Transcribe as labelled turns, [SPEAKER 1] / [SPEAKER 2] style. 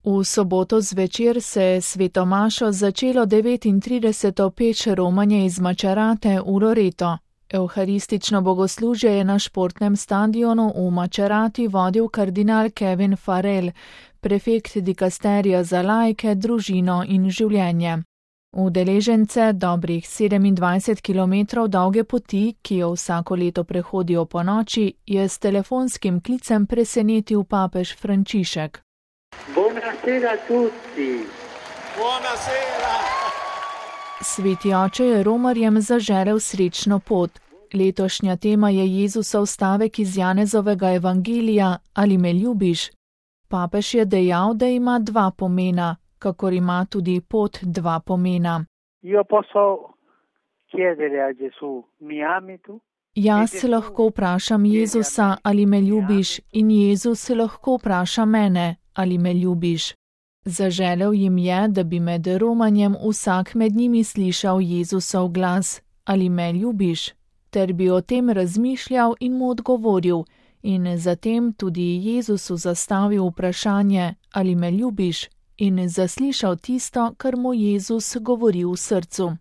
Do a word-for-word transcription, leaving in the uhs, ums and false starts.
[SPEAKER 1] V soboto zvečer se je svetomašo začelo devetintrideseto peč romanje iz Macerate v Loreto. Evharistično bogoslužje je na športnem stadionu v Macerati vodil kardinal Kevin Farrell, prefekt dikasterija za laike, družino in življenje. Udeležence dobrih sedemindvajset kilometrov dolge poti, ki jo vsako leto prehodijo po noči, je s telefonskim klicem presenetil papež Frančišek.
[SPEAKER 2] Buonasera a tutti.
[SPEAKER 3] Buonasera.
[SPEAKER 1] Sveti oče je romarjem zaželel srečno pot. Letošnja tema je Jezusov stavek iz Janezovega evangelija: Ali me ljubiš? Papež je dejal, da ima dva pomena, kakor ima tudi pot dva pomena.
[SPEAKER 2] Io posso chiedere a Gesù, mi ami tu?
[SPEAKER 1] Jaz se lahko vprašam Jezusa, ali me ljubiš, in Jezus se lahko vpraša mene, ali me ljubiš. Zaželel jim je, da bi med romanjem vsak med njimi slišal Jezusov glas: Ali me ljubiš? Ter bi o tem razmišljal in mu odgovoril, in zatem tudi Jezusu zastavil vprašanje: Ali me ljubiš? In zaslišal tisto, kar mu Jezus govori v srcu.